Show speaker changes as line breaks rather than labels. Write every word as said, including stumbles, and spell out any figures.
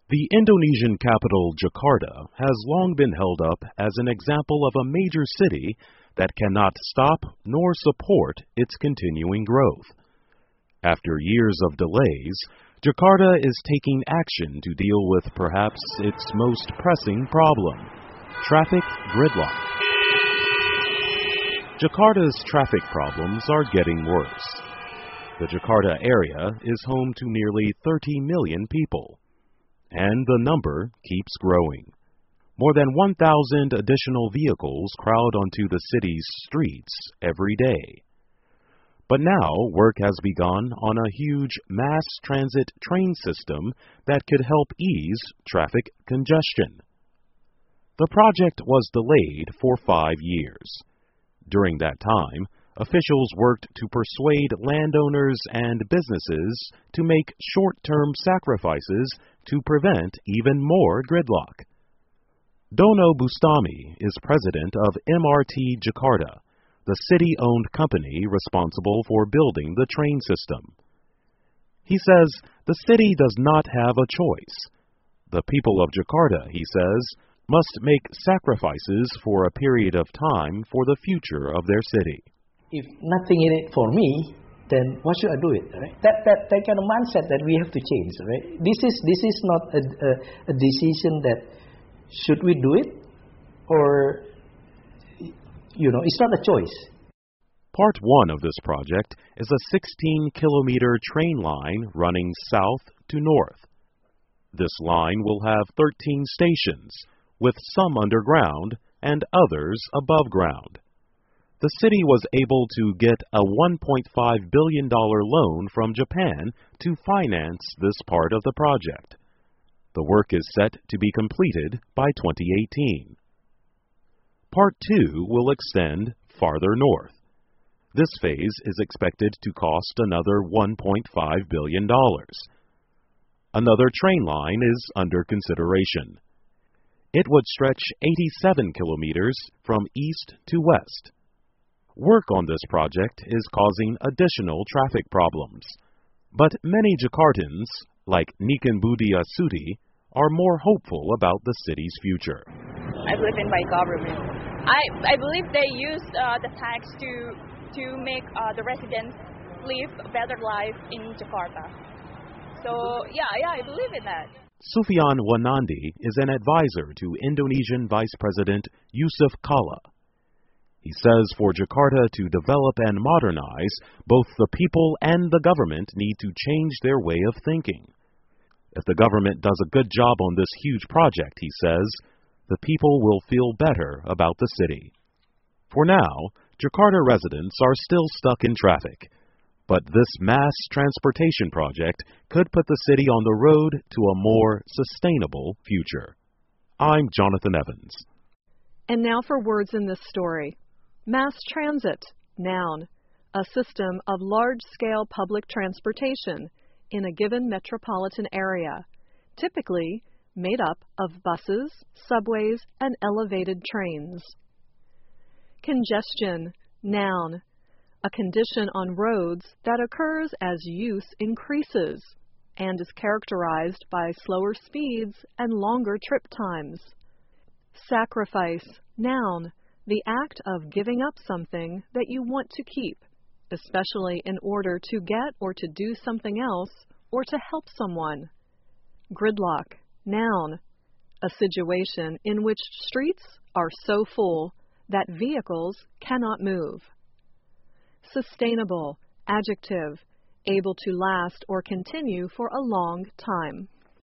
The Indonesian capital, Jakarta, has long been held up as an example of a major city that cannot stop nor support its continuing growth. After years of delays, Jakarta is taking action to deal with perhaps its most pressing problem: traffic gridlock. Jakarta's traffic problems are getting worse. The Jakarta area is home to nearly thirty million people, and the number keeps growing. More than one thousand additional vehicles crowd onto the city's streets every day. But now work has begun on a huge mass transit train system that could help ease traffic congestion. The project was delayed for five years. During that time, officials worked to persuade landowners and businesses to make short-term sacrifices to prevent even more gridlock. Dono Bustami is president of M R T Jakarta, the city-owned company responsible for building the train system. He says the city does not have a choice. The people of Jakarta, he says, must make sacrifices for a period of time for the future of their city.
If nothing in it for me, then why should I do it? Right? That, that that kind of mindset that we have to change. Right? This is this is not a, a, a decision that should we do it, or you know, it's not a choice.
Part one of this project is a sixteen kilometer train line running south to north. This line will have thirteen stations, with some underground and others above ground. The city was able to get a one point five billion dollars loan from Japan to finance this part of the project. The work is set to be completed by twenty eighteen. Part two will extend farther north. This phase is expected to cost another one point five billion dollars. Another train line is under consideration. It would stretch eighty-seven kilometers from east to west. Work on this project is causing additional traffic problems, but many Jakartans, like Niken Budi Asuti, are more hopeful about the city's future.
I believe in my government. I I believe they use uh, the tax to to make uh, the residents live a better life in Jakarta. So yeah, yeah, I believe in that.
Sufian Wanandi is an advisor to Indonesian Vice President Yusuf Kala. He says for Jakarta to develop and modernize, both the people and the government need to change their way of thinking. If the government does a good job on this huge project, he says, the people will feel better about the city. For now, Jakarta residents are still stuck in traffic, but this mass transportation project could put the city on the road to a more sustainable future. I'm Jonathan Evans.
And now for words in this story. Mass transit, noun, a system of large-scale public transportation in a given metropolitan area, typically made up of buses, subways, and elevated trains. Congestion, noun, a condition on roads that occurs as use increases and is characterized by slower speeds and longer trip times. Sacrifice, noun, the act of giving up something that you want to keep, especially in order to get or to do something else or to help someone. Gridlock, noun, a situation in which streets are so full that vehicles cannot move. Sustainable, adjective, able to last or continue for a long time.